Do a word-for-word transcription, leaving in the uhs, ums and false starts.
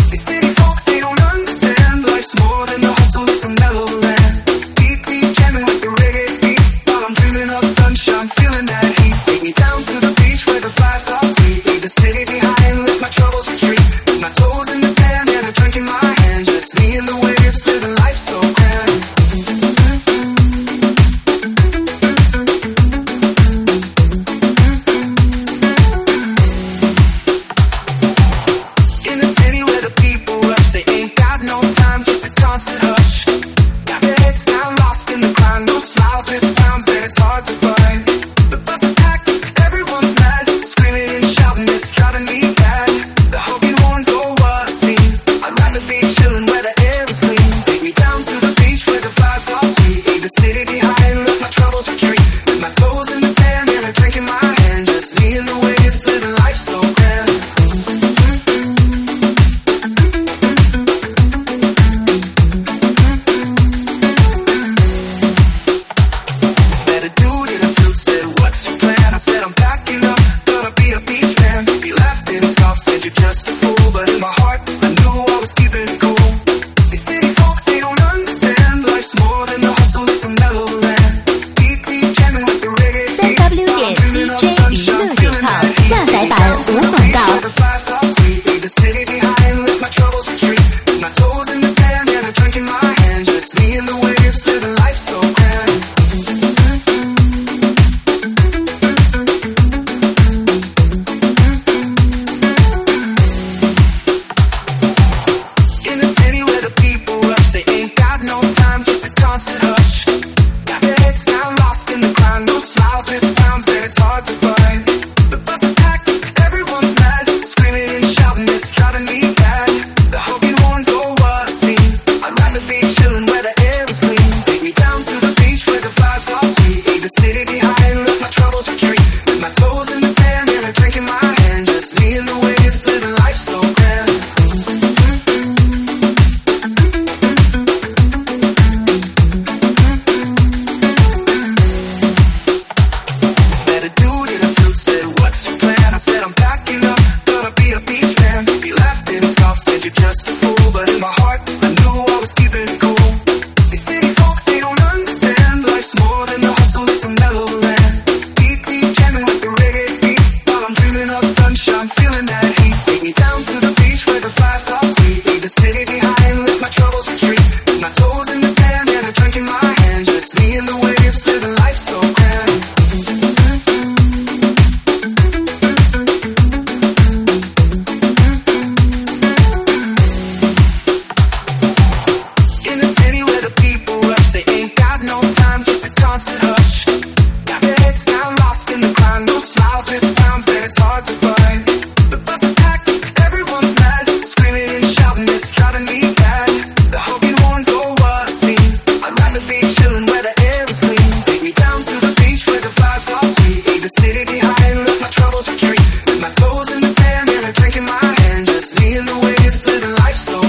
These city folks, they don't understand. Life's more than the hustle, it's a mellow land. D T's jamming with the reggae beat, while I'm dreaming of sunshine, feeling that heat. Take me down to the beach where the vibes are sweet. Leave the city behind, let my troubles retreat. With my toes in the sand and a drink in my hand, just me and the waves, living life so grand. In the city where the people rush, they ain't got no time, just a constant hush. Got their heads down, lost in the grind. No smiles, missed pounds, man, it's hard to find. The bus is packed, everyone's mad, screaming and shouting, it's driving me mad. The honking horns over a scene. I'd rather be chilling where the air is clean. Take me down to the beach where the vibes are sweet. Leave the city behind, let my troubles retreat. With my toes in the sand and a drink in my hand, just me and the waves, living life so grand. Met a dude in a suit, said, what's your plan? I said, I'm packing up, gonna be a beach man. He laughed and scoffed, said, you're just a fool. But in my heart, I knew I was keeping it cool. These city folks, they don't understand. Life's more than the hustle, it's a mellow land. D T's jamming with the reggae beat, 三 W while I'm 点 dreaming of D J 娱 sunshine, 乐 feeling 点 that 号 heat. 下载 Take me 版 down to 无 the 广 beach 告 where。the vibes are sweet. Leave the city behind, let my troubles retreat. With my toes in the sand and a drink in my hand, just me and the waves, living life so grand. In the city where the people rush, they ain't got no time, just a constant hush. Got their heads down, lost in the grind. No smiles, missed pounds, man, it's hard to find. The bus is packed, everyone's mad, screaming and shouting, it's driving me mad. The honking horns over a scene. I'd rather be chilling where the air is clean. Take me down to the beach where the vibes are sweet. Leave the city behind, let my troubles retreat. With my toes in the sand and a drink in my hand, just me and the waves, living life so grand. Met a dude in a suit, said, what's your plan? I said, I'm packing up, gonna be a beach man. He laughed and scoffed, said, you're just a fool. But in my heart, I knew I was keeping it cool. These city folks, they don't understand. Life's more than the hustle, it's a mellow land. D T's jamming with the reggae beat, while I'm dreaming of sunshine, feeling that heat. Take me down to the beach where the vibes are sweet. Leave the city behind, let my troubles retreat. With my toes in the sand and a drink in my hand, just me and the waves, living life so grand. In the city where the people rush, they ain't got no time, just a constant hush. Got their heads down, lost in the grind. No smiles, missed pounds, man, it's hard to find. The bus is packed, everyone's mad, screaming and shouting, it's driving me mad. The honking horns over a scene. I'd rather be chilling where the air is clean. Take me down to the beach where the vibes are sweet. Leave the city behind, let my troubles retreat. With my toes in the sand and a drink in my hand, just me and the waves, living life so